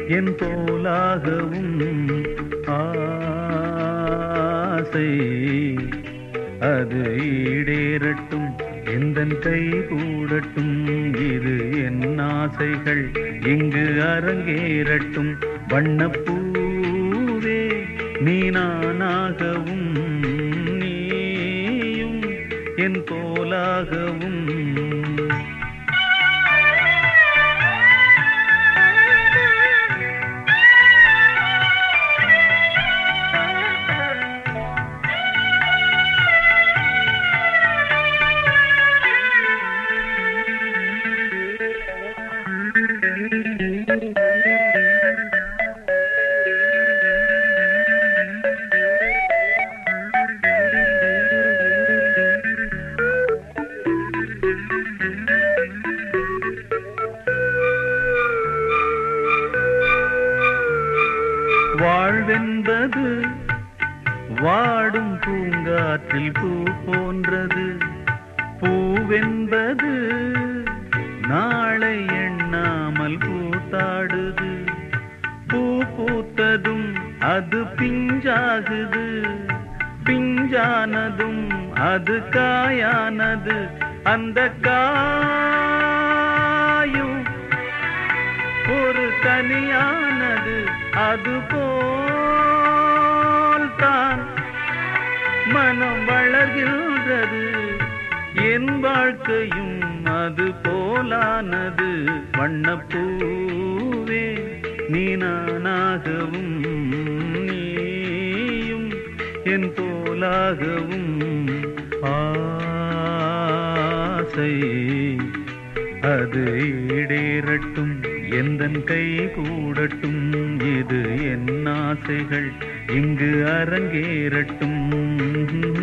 என் போலாகவும் ஆசை அது ஈடேறட்டும் எந்தன் கை கூடட்டும் இது என் ஆசைகள் இங்கு அரங்கேறட்டும் வண்ணப்பூவே நீ நானாகவும் நீயும் என் போலாகவும் வாழ்வென்பது வாடும் பூங்காற்றில் பூ போன்றது பூவென்பது நாளை எண்ணாமல் பூத்தாடுது பூ பூத்ததும் அது பிஞ்சாகுது பிஞ்சானதும் அது காயானது அந்த காயும் ஒரு கனியானது அதுபோல்தான் மனம் வளர்கின்றது என் வாழ்க்கையும் அது போலானது வண்ணப்பூவே நீ நானாகவும் நீயும் என் போலாகவும் ஆசை அது ஈடேறட்டும் எந்தன் கை கூடட்டும் இது என் ஆசைகள் இங்கு அரங்கேறட்டும்